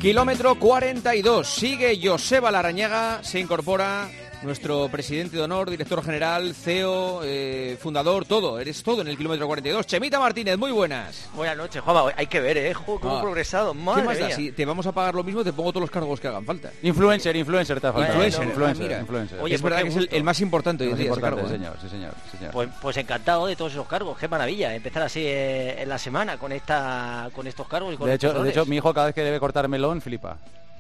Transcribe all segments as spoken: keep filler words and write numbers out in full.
Kilómetro cuarenta y dos, sigue Joseba Larrañaga, se incorpora nuestro presidente de honor, director general, C E O, eh, fundador, todo, eres todo en el kilómetro cuarenta y dos. Chemita Martínez, muy buenas. Buenas noches, Juanma, hay que ver, ¿eh? Jo, cómo ah. ha progresado, madre ¿Qué más da? mía. Si te vamos a pagar lo mismo, te pongo todos los cargos que hagan falta. Influencer, influencer, te ha faltado. Influencer, Bueno, influencer, ah, influencer. Oye, es pues verdad que es el, el más importante hoy en día, ese cargo, sí, ¿eh? señor, sí, señor, sí, señor. Pues, pues encantado de todos esos cargos, qué maravilla, empezar así eh, en la semana con esta con estos cargos y con De estos hecho, de hecho, mi hijo cada vez que debe cortar melón, flipa.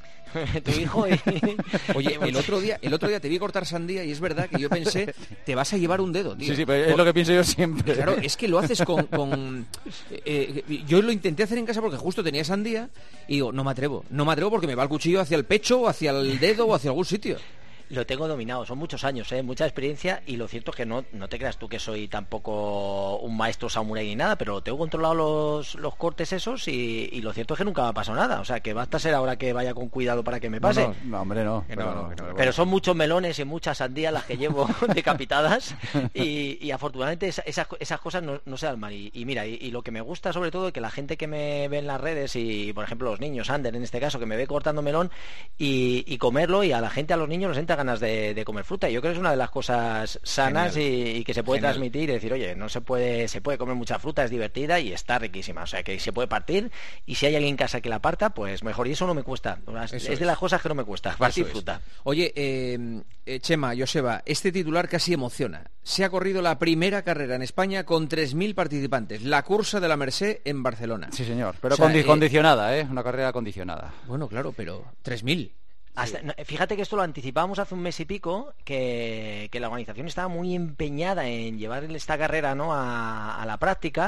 tu hijo y... Oye, el otro día el otro día te vi cortar sandía y es verdad que yo pensé, te vas a llevar un dedo, tío. Sí, sí, pero es lo que pienso yo siempre. Claro, es que lo haces con... con eh, eh, yo lo intenté hacer en casa porque justo tenía sandía y digo, no me atrevo, no me atrevo porque me va el cuchillo hacia el pecho o hacia el dedo o hacia algún sitio. Lo tengo dominado, son muchos años, ¿eh? Mucha experiencia, y lo cierto es que no, no te creas tú que soy tampoco un maestro samurái ni nada, pero tengo controlado los, los cortes esos y, y lo cierto es que nunca me ha pasado nada, o sea que basta ser ahora que vaya con cuidado para que me pase. No, no, no hombre, no. Que Pero, no, no, que no, Pero son muchos melones y muchas sandías las que llevo decapitadas y, y afortunadamente esa, esas, esas cosas no, no se dan mal. Y, y mira, y, y lo que me gusta sobre todo es que la gente que me ve en las redes y, por ejemplo, los niños, Ander en este caso, que me ve cortando melón y, y comerlo, y a la gente, a los niños les entra ganas de, de comer fruta. Yo creo que es una de las cosas sanas y, y que se puede Genial. transmitir y decir, oye, no se puede se puede comer mucha fruta, es divertida y está riquísima. O sea, que se puede partir, y si hay alguien en casa que la parta, pues mejor. Y eso no me cuesta. Es, Eso es de es. las cosas que no me cuesta, partir Eso es. fruta. Oye, eh, eh, Chema, Joseba, este titular casi emociona. Se ha corrido la primera carrera en España con tres mil participantes, la cursa de la Merced en Barcelona. Sí, señor, pero O sea, condi- eh, condicionada, ¿eh? Una carrera condicionada. Bueno, claro, pero tres mil. Hasta, no, fíjate que esto lo anticipábamos hace un mes y pico, que, que la organización estaba muy empeñada en llevar esta carrera, ¿no?, a, a la práctica,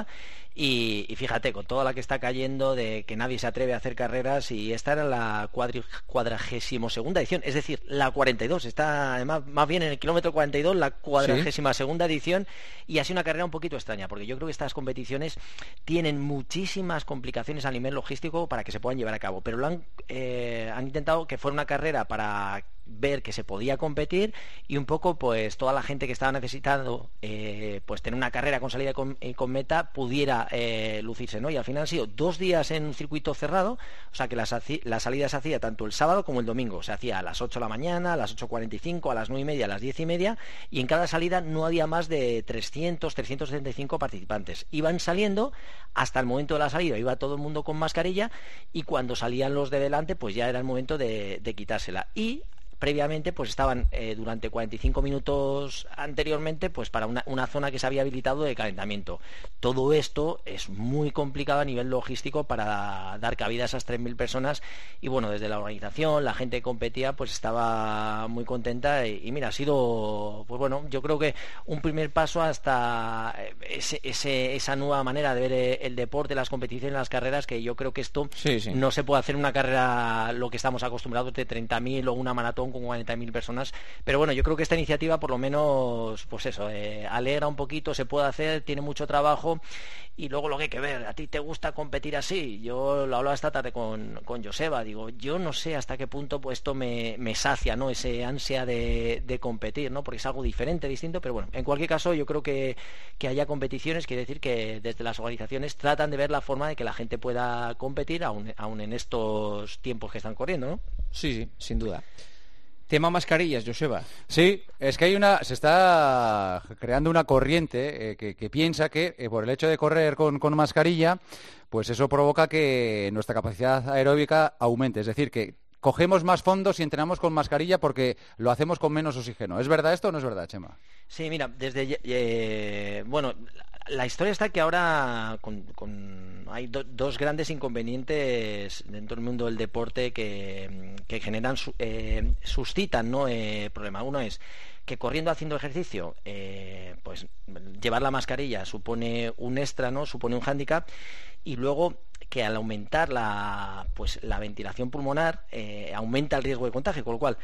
y, y fíjate, con toda la que está cayendo de que nadie se atreve a hacer carreras, y esta era la cuadri, cuadragésimo segunda edición, es decir, la cuarenta y dos, está además más bien en el kilómetro cuarenta y dos, la cuadragésima segunda edición, y ha sido una carrera un poquito extraña, porque yo creo que estas competiciones tienen muchísimas complicaciones a nivel logístico para que se puedan llevar a cabo, pero lo han, eh, han intentado que fuera una carrera para ver que se podía competir, y un poco pues toda la gente que estaba necesitando eh, pues tener una carrera con salida con, eh, con meta pudiera eh, lucirse, ¿no? Y al final han sido dos días en un circuito cerrado, o sea que la, la salida se hacía tanto el sábado como el domingo, se hacía a las ocho de la mañana, a las ocho cuarenta y cinco, a las nueve y media, a las diez y media, y en cada salida no había más de trescientos, trescientos setenta y cinco participantes. Iban saliendo hasta el momento de la salida, iba todo el mundo con mascarilla, y cuando salían los de delante pues ya era el momento de, de quitársela. Y previamente pues estaban eh, durante cuarenta y cinco minutos anteriormente pues para una, una zona que se había habilitado de calentamiento. Todo esto es muy complicado a nivel logístico para dar cabida a esas tres mil personas, y bueno, desde la organización, la gente que competía pues estaba muy contenta, y, y mira, ha sido pues bueno, yo creo que un primer paso hasta ese, ese, esa nueva manera de ver el deporte, las competiciones, las carreras, que yo creo que esto Sí, sí. no se puede hacer una carrera lo que estamos acostumbrados de treinta mil o una maratón con cuarenta mil personas, pero bueno, yo creo que esta iniciativa por lo menos pues eso, eh, alegra un poquito, se puede hacer, tiene mucho trabajo, y luego lo que hay que ver, ¿a ti te gusta competir así? Yo lo hablaba esta tarde con, con Joseba, digo, yo no sé hasta qué punto pues esto me, me sacia, ¿no?, ese ansia de, de competir, ¿no?, porque es algo diferente, distinto, pero bueno, en cualquier caso yo creo que, que haya competiciones, quiere decir que desde las organizaciones tratan de ver la forma de que la gente pueda competir aún, aún en estos tiempos que están corriendo, ¿no? Sí, sí, sin duda. Tema mascarillas, Joseba. Sí, es que hay una, se está creando una corriente eh, que, que piensa que eh, por el hecho de correr con, con mascarilla, pues eso provoca que nuestra capacidad aeróbica aumente. Es decir, que cogemos más fondos y entrenamos con mascarilla porque lo hacemos con menos oxígeno. ¿Es verdad esto o no es verdad, Chema? Sí, mira, desde eh, bueno, la historia está que ahora con, con, hay do, dos grandes inconvenientes dentro del mundo del deporte que, que generan, eh, suscitan, ¿no?, eh, problemas. Uno es que corriendo, haciendo ejercicio, eh, pues llevar la mascarilla supone un extra, ¿no?, supone un hándicap, y luego que al aumentar la, pues, la ventilación pulmonar eh, aumenta el riesgo de contagio, con lo cual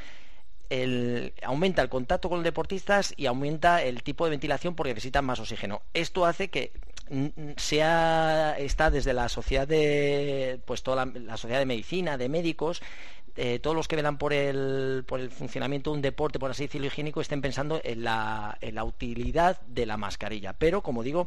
El, aumenta el contacto con los deportistas y aumenta el tipo de ventilación porque necesitan más oxígeno. Esto hace que sea, está desde la sociedad de, pues toda la, la sociedad de medicina, de médicos, Eh, todos los que velan por el, por el funcionamiento de un deporte, por así decirlo, higiénico, estén pensando en la, en la utilidad de la mascarilla. Pero, como digo,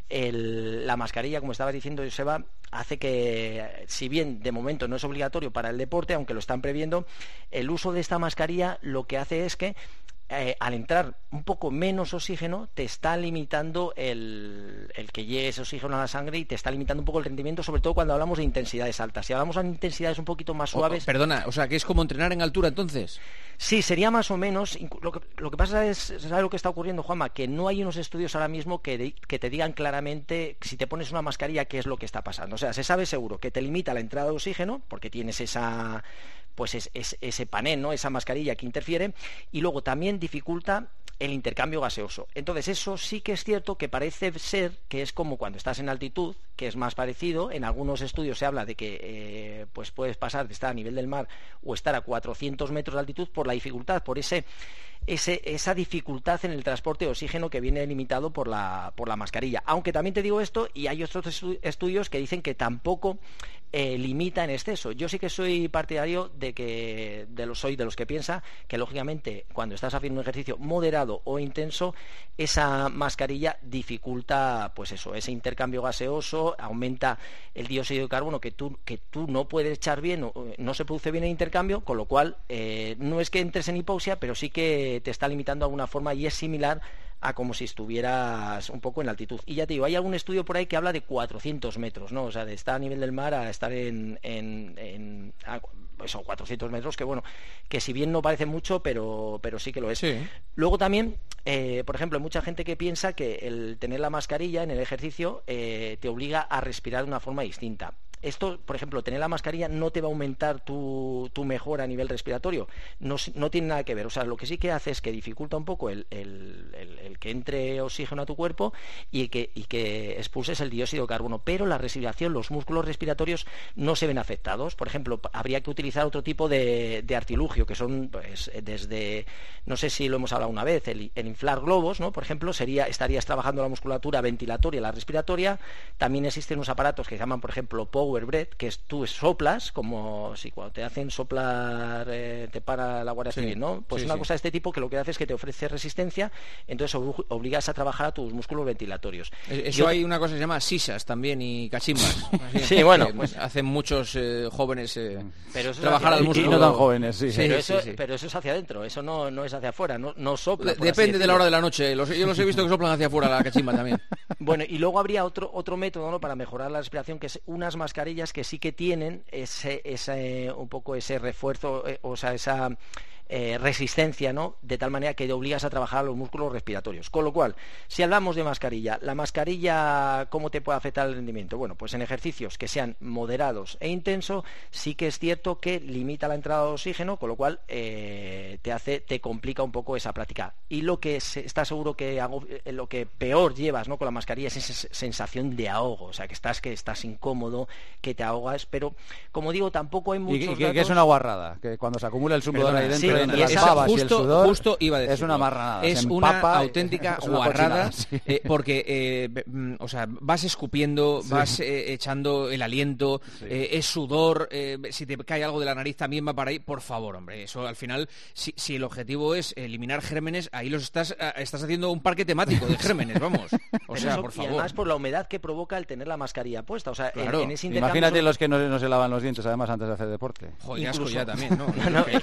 el, la mascarilla, como estaba diciendo Joseba, hace que, si bien de momento no es obligatorio para el deporte, aunque lo están previendo, el uso de esta mascarilla lo que hace es que Eh, al entrar un poco menos oxígeno, te está limitando el, el que llegue ese oxígeno a la sangre y te está limitando un poco el rendimiento, sobre todo cuando hablamos de intensidades altas. Si hablamos de intensidades un poquito más suaves... Oh, perdona, o sea, que es como entrenar en altura, entonces. Sí, sería más o menos. Lo que, lo que pasa es, ¿sabes lo que está ocurriendo, Juanma? Que no hay unos estudios ahora mismo que, de, que te digan claramente, si te pones una mascarilla, qué es lo que está pasando. O sea, se sabe seguro que te limita la entrada de oxígeno, porque tienes esa... pues es, es, ese panel, ¿no? Esa mascarilla que interfiere, y luego también dificulta el intercambio gaseoso. Entonces eso sí que es cierto que parece ser que es como cuando estás en altitud, que es más parecido. En algunos estudios se habla de que eh, pues puedes pasar de estar a nivel del mar o estar a cuatrocientos metros de altitud por la dificultad, por ese Ese, esa dificultad en el transporte de oxígeno que viene limitado por la, por la mascarilla. Aunque también te digo esto, y hay otros estu estudios que dicen que tampoco eh, limita en exceso. Yo sí que soy partidario de que de los, soy de los que piensa que, lógicamente, cuando estás haciendo un ejercicio moderado o intenso, esa mascarilla dificulta, pues eso, ese intercambio gaseoso, aumenta el dióxido de carbono que tú, que tú no puedes echar bien, o no se produce bien el intercambio, con lo cual eh, no es que entres en hipoxia, pero sí que te está limitando de alguna forma, y es similar a como si estuvieras un poco en altitud. Y ya te digo, hay algún estudio por ahí que habla de cuatrocientos metros, ¿no? O sea, de estar a nivel del mar a estar en, en, en a, eso, cuatrocientos metros, que bueno, que si bien no parece mucho, pero, pero sí que lo es. Sí. Luego también, eh, por ejemplo, hay mucha gente que piensa que el tener la mascarilla en el ejercicio eh, te obliga a respirar de una forma distinta. Esto, por ejemplo, tener la mascarilla no te va a aumentar tu, tu mejora a nivel respiratorio, no, no tiene nada que ver. O sea, lo que sí que hace es que dificulta un poco el, el, el, el que entre oxígeno a tu cuerpo y que, y que expulses el dióxido de carbono, pero la respiración, los músculos respiratorios no se ven afectados. Por ejemplo, habría que utilizar otro tipo de, de artilugio, que son, pues, desde, no sé si lo hemos hablado una vez, el, el inflar globos, ¿no? Por ejemplo, sería, estarías trabajando la musculatura ventilatoria y la respiratoria. También existen unos aparatos que se llaman, por ejemplo, Power Breath, que es tú soplas, como si cuando te hacen soplar eh, te para la Guardia Civil, sí, ¿no? Pues sí, una sí. cosa de este tipo que lo que hace es que te ofrece resistencia, entonces ob obligas a trabajar a tus músculos ventilatorios. Eso Yo... hay una cosa que se llama sisas también y cachimbas. Sí, bueno, pues hacen muchos eh, jóvenes eh, pero eso trabajar al músculo. Y no tan jóvenes, sí. sí, pero, sí, eso, sí. pero eso es hacia adentro, eso no, no es hacia afuera, no, no sopla. Depende de la hora de la noche. Los, yo los he visto que soplan hacia afuera la cachimba también. Bueno, y luego habría otro otro método, ¿no?, para mejorar la respiración, que es unas mascarillas que sí que tienen ese, ese un poco ese refuerzo, eh, o sea, esa eh, resistencia, ¿no?, de tal manera que te obligas a trabajar a los músculos respiratorios. Con lo cual, si hablamos de mascarilla, la mascarilla, ¿cómo te puede afectar el rendimiento? Bueno, pues en ejercicios que sean moderados e intensos, sí que es cierto que limita la entrada de oxígeno, con lo cual eh, te hace, te complica un poco esa práctica. Y lo que se, está seguro que hago, eh, lo que peor llevas, ¿no?, con la mascarilla es esa sensación de ahogo, o sea, que estás, que estás incómodo, que te ahogas, pero como digo, tampoco hay muchos y, y que, datos... que es una guarrada, que cuando se acumula el sudor ahí dentro, sí, entre las esa, babas justo, y el sudor, justo iba a decirlo. es una marranada. Es una auténtica es una guarrada, cochinada, sí. eh, porque eh, o sea, vas escupiendo, sí. vas eh, echando el aliento, sí. eh, es sudor, eh, si te cae algo de la nariz también va para ahí. Por favor, hombre, eso al final, si, si el objetivo es eliminar gérmenes, ahí los estás, estás haciendo un parque temático de gérmenes, vamos. O sea, eso, por favor. Y además por la humedad que provoca el tener la mascarilla puesta, o sea, claro. en, en ese Imagínate son... los que no, no se lavan los dientes además antes de hacer deporte. Joder, asco ya también, ¿no? no, no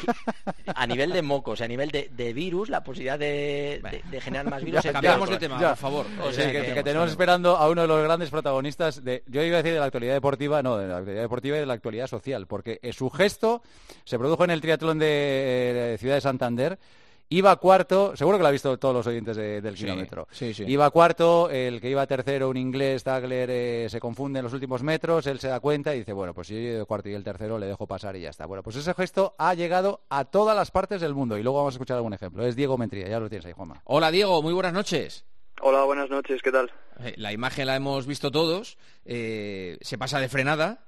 a nivel de mocos, a nivel de, de virus, la posibilidad de, de, de generar más virus. Ya, cambiamos de tema, ya. por favor. O sea, que, que, que tenemos esperando a uno de los grandes protagonistas de, yo iba a decir de la actualidad deportiva, no, de la actualidad deportiva y de la actualidad social, porque eh, su gesto se produjo en el triatlón de, de Ciudad de Santander. Iba cuarto, seguro que lo han visto todos los oyentes de, del sí, kilómetro. Sí, sí. Iba cuarto, el que iba tercero, un inglés, Tagler, eh, se confunde en los últimos metros, él se da cuenta y dice, bueno, pues si yo llego cuarto y el tercero le dejo pasar y ya está. Bueno, pues ese gesto ha llegado a todas las partes del mundo y luego vamos a escuchar algún ejemplo. Es Diego Mentría, ya lo tienes ahí, Juanma. Hola, Diego, muy buenas noches. Hola, buenas noches, ¿qué tal? La imagen la hemos visto todos, eh, se pasa de frenada,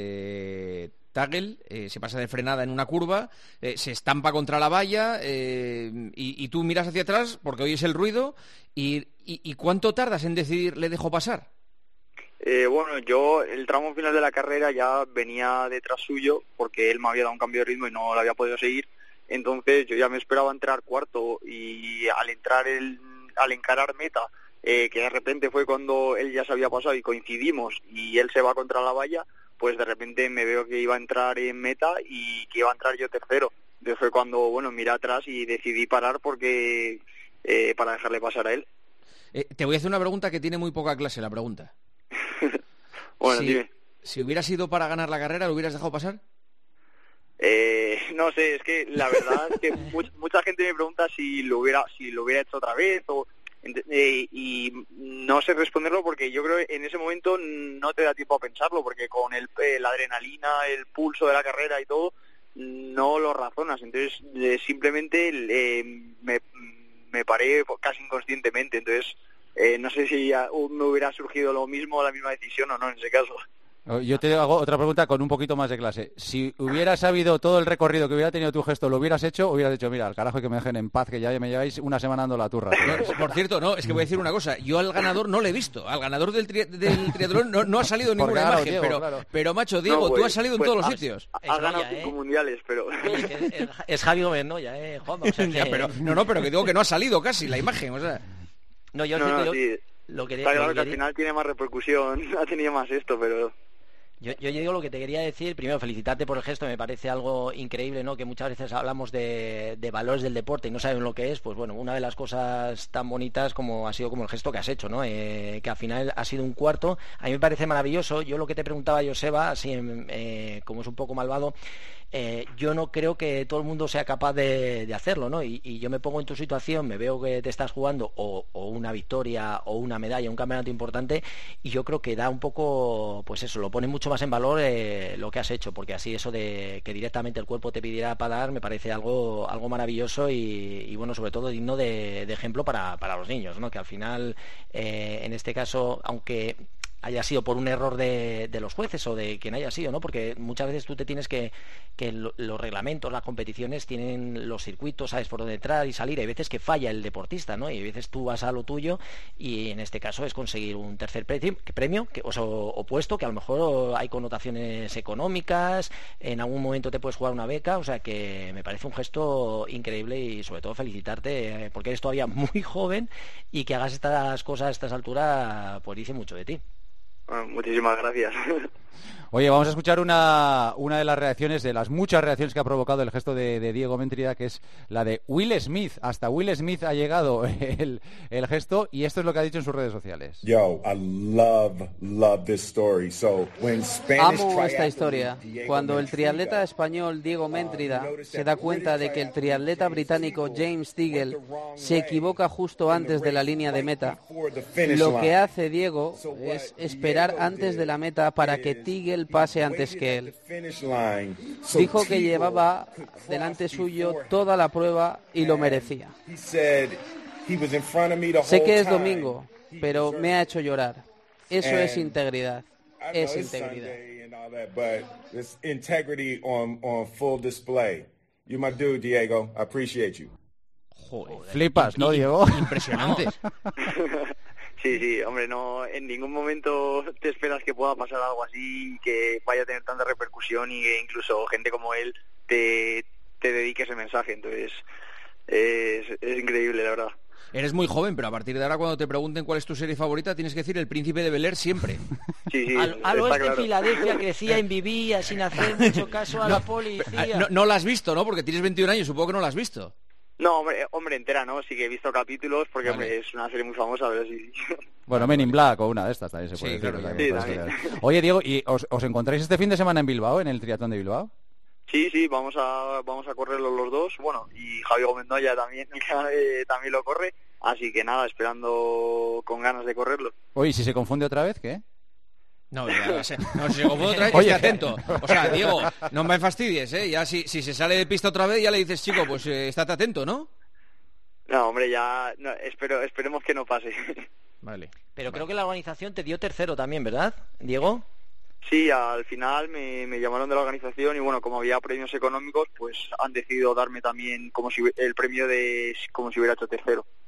eh... Tagel eh, se pasa de frenada en una curva, eh, se estampa contra la valla eh, y, y tú miras hacia atrás porque oyes el ruido y, y, y ¿cuánto tardas en decidir le dejo pasar? Eh, bueno, yo el tramo final de la carrera ya venía detrás suyo porque él me había dado un cambio de ritmo y no lo había podido seguir. Entonces yo ya me esperaba entrar cuarto y al entrar el, al encarar meta, eh, que de repente fue cuando él ya se había pasado y coincidimos y él se va contra la valla, pues de repente me veo que iba a entrar en meta y que iba a entrar yo tercero. Entonces fue cuando, bueno, miré atrás y decidí parar porque eh, para dejarle pasar a él. Eh, te voy a hacer una pregunta que tiene muy poca clase, la pregunta. Bueno, si, dime. Si hubiera sido para ganar la carrera, ¿lo hubieras dejado pasar? Eh, no sé, es que la verdad es que mucha, mucha gente me pregunta si lo hubiera si lo hubiera hecho otra vez o eh, y no sé responderlo porque yo creo que en ese momento no te da tiempo a pensarlo porque con el eh, la adrenalina, el pulso de la carrera y todo no lo razonas, entonces eh, simplemente eh, me, me paré casi inconscientemente, entonces eh, no sé si ya me hubiera surgido lo mismo, la misma decisión o no en ese caso. Yo te hago otra pregunta con un poquito más de clase. Si hubieras sabido todo el recorrido que hubiera tenido tu gesto, ¿lo hubieras hecho o hubieras dicho, mira, al carajo, que me dejen en paz, que ya me lleváis una semana dando la turra? No, por cierto, no, es que voy a decir una cosa. Yo al ganador no le he visto. Al ganador del, tri del triatlón no, no ha salido ninguna claro, imagen. Diego, pero, claro. pero, macho, Diego, no, pues, tú has salido pues, en todos los has, sitios. Has ganado Goya, cinco ¿eh? mundiales, pero... Oye, es, que es Javi Gómez, ¿no? Ya, ¿eh? Juanma, o sea que... Ya, pero, no, no, pero que digo que no ha salido casi la imagen, o sea... No, yo no, no, lo, sí. lo que... Está claro lo que al quería... final tiene más repercusión, ha tenido más esto, pero... Yo, yo digo lo que te quería decir, primero felicitarte por el gesto, me parece algo increíble, ¿no? Que muchas veces hablamos de, de valores del deporte y no saben lo que es, pues bueno, una de las cosas tan bonitas como ha sido como el gesto que has hecho, ¿no? Eh, que al final ha sido un cuarto, a mí me parece maravilloso. Yo lo que te preguntaba, Joseba, así eh, como es un poco malvado, eh, yo no creo que todo el mundo sea capaz de, de hacerlo, ¿no? Y, y yo me pongo en tu situación, me veo que te estás jugando o, o una victoria o una medalla, un campeonato importante, y yo creo que da un poco, pues eso, lo pone mucho más en valor eh, lo que has hecho, porque así eso de que directamente el cuerpo te pidiera parar me parece algo algo maravilloso y, y bueno, sobre todo digno de, de ejemplo para, para los niños, ¿no? Que al final, eh, en este caso, aunque haya sido por un error de, de los jueces o de quien haya sido, ¿no? Porque muchas veces tú te tienes que, que lo, los reglamentos, las competiciones tienen los circuitos, sabes por dónde entrar y salir, hay veces que falla el deportista, ¿no? Y hay veces tú vas a lo tuyo y en este caso es conseguir un tercer premio, premio que, o, sea, o puesto, que a lo mejor hay connotaciones económicas, en algún momento te puedes jugar una beca, o sea que me parece un gesto increíble y sobre todo felicitarte eh, porque eres todavía muy joven y que hagas estas cosas a estas alturas pues dice mucho de ti. Bueno, muchísimas gracias. Oye, vamos a escuchar una, una de las reacciones, de las muchas reacciones que ha provocado el gesto de, de Diego Méntrida, que es la de Will Smith. Hasta Will Smith ha llegado el, el gesto y esto es lo que ha dicho en sus redes sociales. Yo, I love, love this story. So, when Spanish Amo esta historia. Cuando el triatleta español Diego Méntrida se da cuenta de que el triatleta británico James Tigel se equivoca justo antes de la línea de meta, lo que hace Diego es esperar antes de la meta para que Tigel pase antes que él. Dijo que llevaba delante suyo toda la prueba y lo merecía. Sé que es domingo, pero me ha hecho llorar. Eso es integridad. Es integridad. Joder, flipas, ¿no, Diego? Impresionante. Sí, sí, hombre, no, en ningún momento te esperas que pueda pasar algo así, que vaya a tener tanta repercusión y que incluso gente como él te, te dedique ese mensaje, entonces es, es increíble, la verdad. Eres muy joven, pero a partir de ahora cuando te pregunten cuál es tu serie favorita tienes que decir El Príncipe de Bel-Air siempre. Sí, sí, al, al oeste claro. de Filadelfia crecía en vivía sin hacer mucho caso a no, la policía. No, no la has visto, ¿no? Porque tienes veintiún años, supongo que no la has visto. No, hombre, hombre, entera, ¿no? Sí que he visto capítulos porque Vale. hombre, es una serie muy famosa, pero sí. Bueno, Men in Black o una de estas también se puede Sí, decir. claro, también sí, puede también. ser. Oye, Diego, ¿y os, os encontráis este fin de semana en Bilbao, en el triatlón de Bilbao? Sí, sí, vamos a vamos a correrlo los dos, bueno, y Javi Gómez Noya también, eh, también lo corre, así que nada, esperando con ganas de correrlo. Oye, si se confunde otra vez, ¿qué? No, ya, se, no, si se confunde otra vez, que Oye. esté atento. O sea, Diego, no me fastidies, ¿eh? Ya si, si se sale de pista otra vez, ya le dices, chico, pues eh, estate atento, ¿no? No, hombre, ya no, espero esperemos que no pase. Vale. Pero creo que la organización te dio tercero también, ¿verdad, Diego? Sí, al final me, me llamaron de la organización y bueno, como había premios económicos, pues han decidido darme también como si el premio de como si hubiera hecho tercero.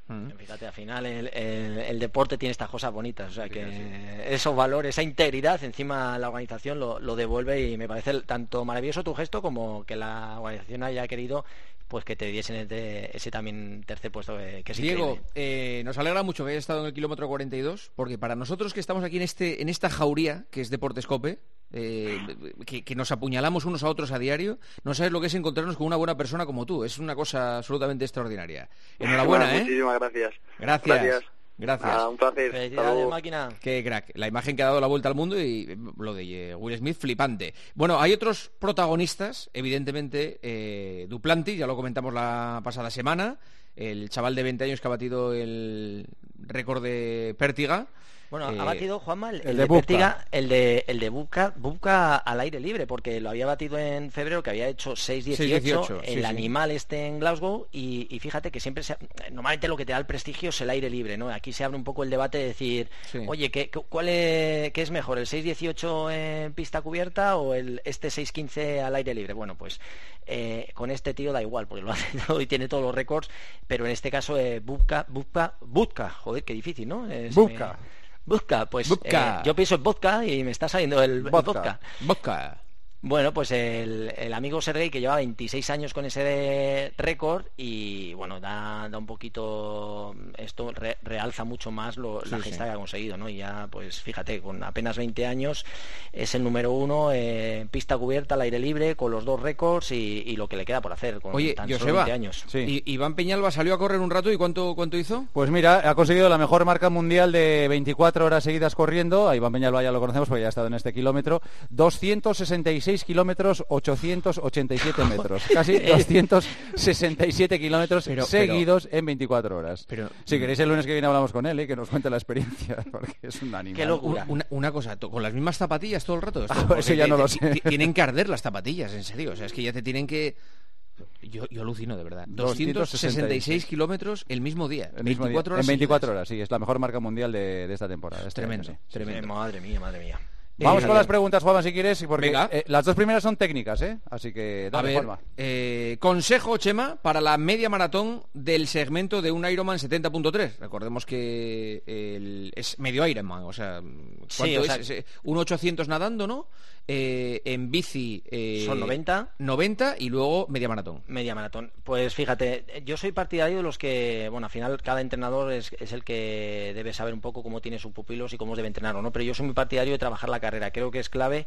Mm. Fíjate, al final el, el, el deporte tiene estas cosas bonitas, o sea que sí. Esos valores, esa integridad, encima la organización lo, lo devuelve, y me parece tanto maravilloso tu gesto como que la organización haya querido pues que te diesen ese, ese también tercer puesto que, que es Diego, eh, nos alegra mucho que hayas estado en el kilómetro cuarenta y dos, porque para nosotros que estamos aquí en este en esta jauría que es Deportescope, eh, que, que nos apuñalamos unos a otros a diario, no sabes lo que es encontrarnos con una buena persona como tú. Es una cosa absolutamente extraordinaria. Enhorabuena, bueno, ¿eh? Muchísimas gracias. Gracias. Gracias. Gracias. Ah, un placer. Felicidades, máquina. Qué crack. La imagen que ha dado la vuelta al mundo, y lo de Will Smith, flipante. Bueno, hay otros protagonistas, evidentemente, eh, Duplantis, ya lo comentamos la pasada semana, el chaval de veinte años que ha batido el récord de pértiga. Bueno, eh, ha batido, Juanma, el, el el de de Bubka. Pértiga, el de el de Bubka, Bubka al aire libre, porque lo había batido en febrero, que había hecho seis dieciocho, el sí, animal sí. este en Glasgow, y, y fíjate que siempre se, normalmente lo que te da el prestigio es el aire libre, ¿no? Aquí se abre un poco el debate de decir, sí. oye, ¿qué, cuál es, ¿qué es mejor, el seis dieciocho en pista cubierta o el este seis quince al aire libre? Bueno, pues eh, con este tío da igual, porque lo hace todo y tiene todos los récords, pero en este caso eh, Bubka, Bubka, Bubka, joder, qué difícil, ¿no? Eh, Bubka. Me... Vodka, pues Vodka. Eh, yo pienso en vodka y me está saliendo el vodka. Vodka. Bueno, pues el, el amigo Sergei, que lleva veintiséis años con ese récord, y bueno, da, da un poquito, esto re, realza mucho más lo, sí, la gesta sí. que ha conseguido, ¿no? Y ya, pues fíjate, con apenas veinte años es el número uno en eh, pista cubierta, al aire libre, con los dos récords y, y lo que le queda por hacer con Oye, tan Joseba, solo veinte años. Sí. ¿Y Iván Peñalba salió a correr un rato y cuánto, cuánto hizo? Pues mira, ha conseguido la mejor marca mundial de veinticuatro horas seguidas corriendo. A Iván Peñalba ya lo conocemos porque ya ha estado en este kilómetro. doscientos sesenta y seis kilómetros, ochocientos ochenta y siete metros, casi doscientos sesenta y siete kilómetros pero, seguidos pero, en veinticuatro horas. Pero, si queréis el lunes que viene hablamos con él, ¿eh? Que nos cuente la experiencia, porque es un animal. Qué locura. Una, una cosa, con las mismas zapatillas todo el rato. Esto, ah, eso ya no lo sé. Tienen que arder las zapatillas, en serio. O sea, es que ya te tienen que... Yo, yo alucino, de verdad. doscientos sesenta y seis kilómetros el mismo día. El mismo veinticuatro día. horas En veinticuatro horas, sí. Es la mejor marca mundial de, de esta temporada. De este tremendo, año, sí. tremendo. Sí, madre mía, madre mía. Vamos eh, con las preguntas, Juanma, si quieres, porque eh, las dos primeras son técnicas, ¿eh? Así que dale, a ver, Juanma. Eh, consejo, Chema, para la media maratón del segmento de un Ironman setenta punto tres. Recordemos que el, es medio Ironman, o sea, ¿cuánto sí, o sea, es? es? Un ochocientos nadando, ¿no? Eh, en bici eh, son noventa noventa y luego media maratón media maratón. Pues fíjate, yo soy partidario de los que, bueno, al final cada entrenador es, es el que debe saber un poco cómo tiene sus pupilos y cómo debe entrenarlo, ¿no? Pero yo soy muy partidario de trabajar la carrera, creo que es clave,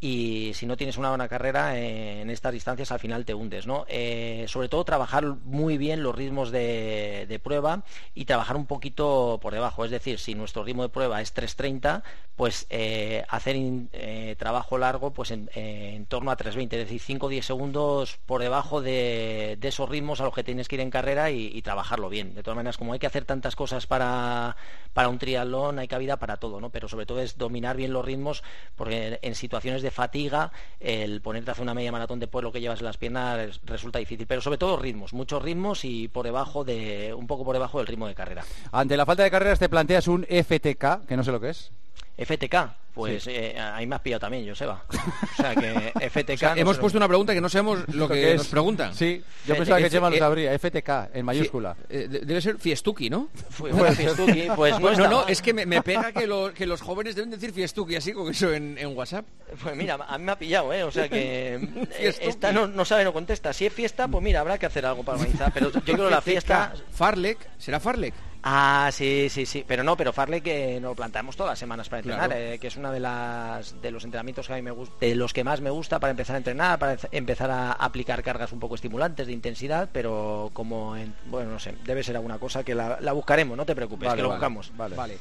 y si no tienes una buena carrera eh, en estas distancias al final te hundes, ¿no? Eh, sobre todo trabajar muy bien los ritmos de, de prueba y trabajar un poquito por debajo, es decir, si nuestro ritmo de prueba es tres treinta, pues eh, hacer in, eh, trabajo largo pues en, eh, en torno a tres veinte, es decir, cinco o diez segundos por debajo de, de esos ritmos a los que tienes que ir en carrera y, y trabajarlo bien. De todas maneras, como hay que hacer tantas cosas para, para un triatlón, hay cabida para todo, ¿no? Pero sobre todo es dominar bien los ritmos, porque en, en situaciones de fatiga el ponerte a hacer una media maratón después lo que llevas en las piernas resulta difícil, pero sobre todo ritmos, muchos ritmos y por debajo de un poco por debajo del ritmo de carrera. Ante la falta de carreras te planteas un F T K, que no sé lo que es. F T K, pues sí. eh, ahí me has pillado también, Joseba. O sea que F T K... O sea, no hemos sé puesto lo... una pregunta que no sabemos lo que, que nos preguntan. Sí, yo F pensaba que F Chema lo eh, sabría. F T K, en mayúscula. Eh, debe ser Fiestuki, ¿no? Fue, bueno, Fiestuki, pues no, bueno, no, mal. es que me, me pega que, lo, que los jóvenes deben decir Fiestuki así con eso en, en WhatsApp. Pues mira, a mí me ha pillado, ¿eh? O sea que esta no, no sabe, no contesta. Si es fiesta, pues mira, habrá que hacer algo para organizar. Pero yo creo que la fiesta... Farlek, ¿será Farlek? Ah, sí, sí, sí, pero no, pero Farlek que nos lo planteamos todas las semanas para entrenar, claro. eh, que es una de las de los entrenamientos que a mí me gusta, de los que más me gusta para empezar a entrenar, para empezar a aplicar cargas un poco estimulantes de intensidad, pero como, en, bueno, no sé, debe ser alguna cosa que la, la buscaremos, no te preocupes, vale, que lo vale, buscamos. Vale. Vale.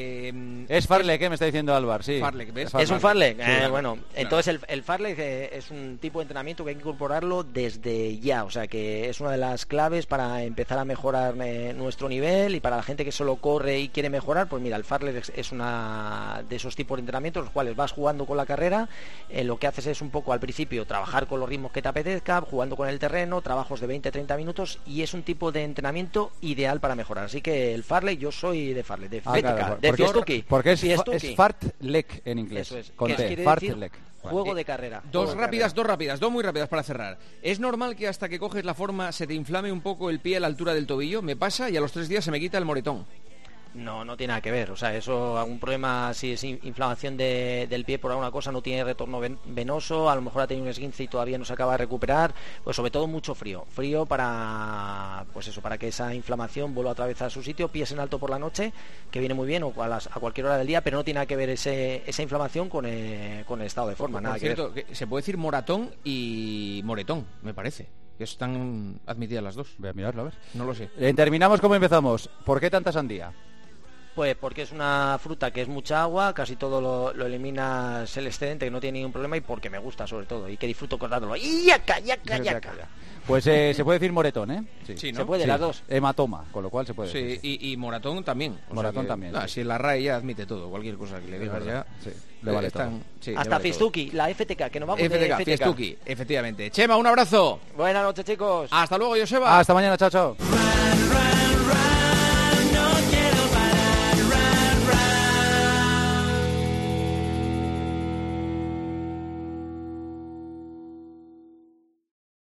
Eh, es Farlek, ¿eh? Me está diciendo Álvaro, sí. Farlek, ¿ves? ¿Es un Farlek? Sí, eh, claro, bueno, claro. Entonces el, el Farlek eh, es un tipo de entrenamiento que hay que incorporarlo desde ya, o sea que es una de las claves para empezar a mejorar eh, nuestro nivel, y para la gente que solo corre y quiere mejorar, pues mira, el Farlek es una de esos tipos de entrenamientos los cuales vas jugando con la carrera, eh, lo que haces es un poco al principio trabajar con los ritmos que te apetezca, jugando con el terreno, trabajos de veinte a treinta minutos, y es un tipo de entrenamiento ideal para mejorar. Así que el Farlek, yo soy de Farlek, de ah, F T K, claro, de porque, Fiestuki. porque es, Fiestuki. es Fartlek en inglés. Eso es. Con ¿Qué T, quiere Fartlek. decir? Juego de carrera. Dos Juego rápidas, de dos rápidas, dos muy rápidas para cerrar. ¿Es normal que hasta que coges la forma se te inflame un poco el pie a la altura del tobillo? Me pasa y a los tres días se me quita el moretón. No, no tiene nada que ver. O sea, eso, algún problema, si es inflamación de, del pie por alguna cosa, no tiene retorno ven, venoso, a lo mejor ha tenido un esguince y todavía no se acaba de recuperar. Pues sobre todo mucho frío. Frío para, pues eso, para que esa inflamación vuelva otra vez a su sitio. Pies en alto por la noche, que viene muy bien, o a, las, a cualquier hora del día, pero no tiene nada que ver ese, esa inflamación con el, con el estado de forma. Por, nada por cierto, que ver. Que se puede decir moratón y moretón, me parece. Que están admitidas las dos. Voy a mirarlo, a ver. No lo sé. Eh, terminamos como empezamos. ¿Por qué tanta sandía? Pues porque es una fruta que es mucha agua, casi todo lo, lo eliminas el excedente, que no tiene ningún problema, y porque me gusta sobre todo, y que disfruto cortándolo. ¡Y yaca, yaca, yaca! Pues eh, se puede decir moretón, ¿eh? Sí, sí, ¿no? Se puede, Sí. las dos. Hematoma, con lo cual se puede Sí, decir. y, y moratón también. O Moratón sea que, también, ah, sí. si la R A E ya admite todo, cualquier cosa que le digas ya. Sí, le vale están- todo. sí, le Hasta vale Fistuki, la F T K, que nos todo. vamos de F T K, F T K. Fiestuki, efectivamente. Chema, un abrazo. Buenas noches, chicos. Hasta luego, Joseba. Hasta mañana, chao, chao. Run, run.